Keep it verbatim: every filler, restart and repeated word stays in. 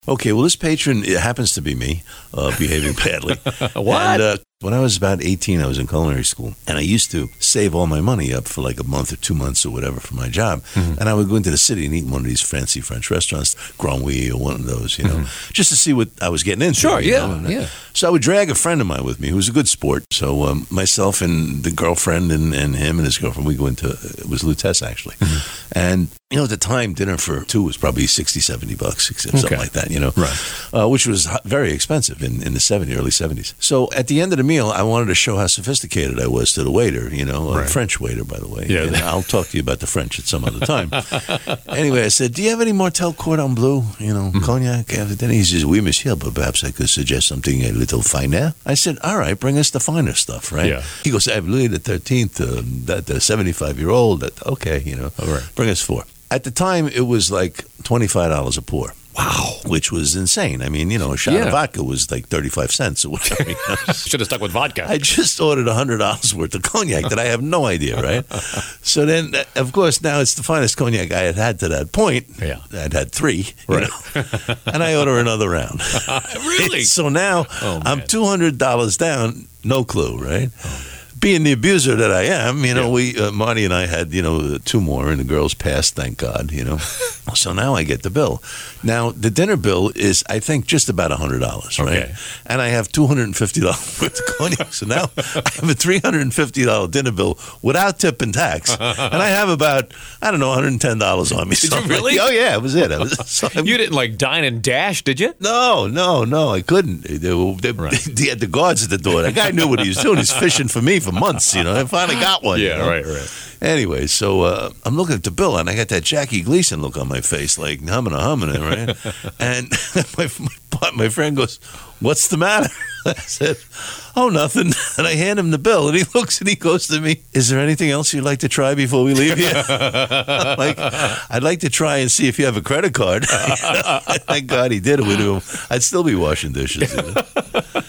Okay, well, this patron, it happens to be me, uh, behaving badly. What? And, uh, when I was about eighteen, I was in culinary school, and I used to save all my money up for like a month or two months or whatever for my job, mm-hmm. and I would go into the city and eat in one of these fancy French restaurants, Grand Oui or one of those, you know, mm-hmm. just to see what I was getting into. Sure, yeah, know? yeah. So I would drag a friend of mine with me who was a good sport. So um, myself and the girlfriend and, and him and his girlfriend, we go into, it was Lutece actually. Mm-hmm. And, you know, at the time, dinner for two was probably sixty, seventy bucks, something okay. like that, you know, right. uh, which was very expensive in, in the seventies, early seventies. So at the end of the meal, I wanted to show how sophisticated I was to the waiter, you know, a right. French waiter, by the way. Yeah. And I'll talk to you about the French at some other time. Anyway, I said, do you have any Martel Cordon Bleu, you know, mm-hmm. cognac? Then he says, oui, monsieur, but perhaps I could suggest something a little finer. I said, all right, bring us the finer stuff, right? Yeah. He goes, I have Louis the thirteenth, uh, that the seventy-five-year-old, that okay, you know, all right. bring us four. At the time, it was like twenty-five dollars a pour. Wow. Which was insane. I mean, you know, a shot yeah. of vodka was like thirty-five cents or whatever. You know? Should have stuck with vodka. I just ordered one hundred dollars worth of cognac that I have no idea, right? So then, of course, now it's the finest cognac I had had to that point. Yeah. I'd had three. You right. know? And I order another round. Really? So now oh, I'm two hundred dollars down, no clue, right? Oh. Being the abuser that I am, you know, yeah. we uh, Marty and I had, you know, two more, and the girls passed, thank God, you know. So now I get the bill. Now, the dinner bill is, I think, just about one hundred dollars, right? Okay. And I have two hundred fifty dollars worth of cognac. So now I have a three hundred fifty dollars dinner bill without tip and tax. And I have about, I don't know, one hundred ten dollars on me. Did so you really? Like, oh, yeah, it was it. I was, so you didn't, like, dine and dash, did you? No, no, no, I couldn't. They, were, they, right. they had the guards at the door. That guy knew what he was doing. He's fishing for me for months, you know. I finally got one. Yeah, you know? right, right. Anyway, so uh, I'm looking at the bill, and I got that Jackie Gleason look on my face, like humming a humming it, right? And my, my my friend goes, "What's the matter?" I said, "Oh, nothing." And I hand him the bill, and he looks and he goes to me, "Is there anything else you'd like to try before we leave here?" I'm like, I'd like to try and see if you have a credit card. Thank God he did it with him. I'd still be washing dishes. You know?